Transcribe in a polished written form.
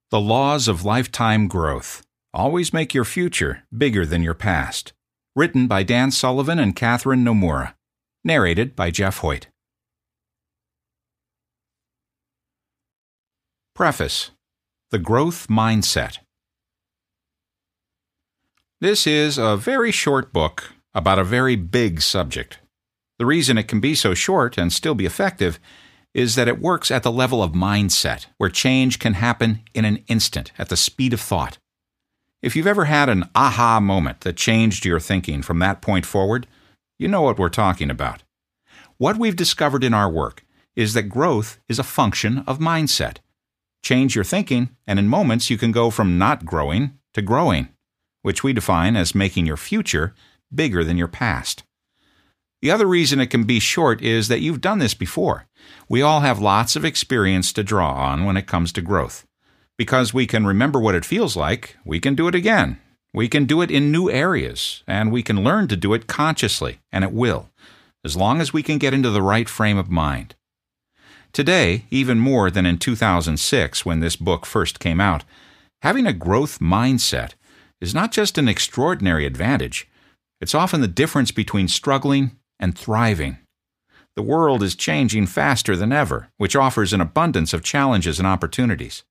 The Laws of Lifetime Growth. Always make your future bigger than your past. Written by Dan Sullivan and Catherine Nomura. Narrated by Jeff Hoyt. Preface. The Growth Mindset. This is a very short book about a very big subject. The reason it can be so short and still be effective is that it works at the level of mindset, where change can happen in an instant, at the speed of thought. If you've ever had an aha moment that changed your thinking from that point forward, you know what we're talking about. What we've discovered in our work is that growth is a function of mindset. Change your thinking, and in moments you can go from not growing to growing, which we define as making your future bigger than your past. The other reason it can be short is that you've done this before. We all have lots of experience to draw on when it comes to growth. Because we can remember what it feels like, we can do it again. We can do it in new areas, and we can learn to do it consciously, and it will, as long as we can get into the right frame of mind. Today, even more than in 2006 when this book first came out, having a growth mindset is not just an extraordinary advantage, it's often the difference between struggling and thriving. The world is changing faster than ever, which offers an abundance of challenges and opportunities.